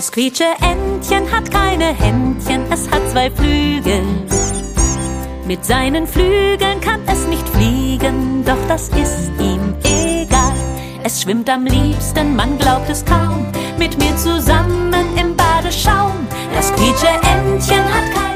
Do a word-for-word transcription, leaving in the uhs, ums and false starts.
Das Quietsche-Entchen hat keine Händchen, es hat zwei Flügel. Mit seinen Flügeln kann es nicht fliegen, doch das ist ihm egal. Es schwimmt am liebsten, man glaubt es kaum, mit mir zusammen im Badeschaum. Das Quietsche-Entchen hat keine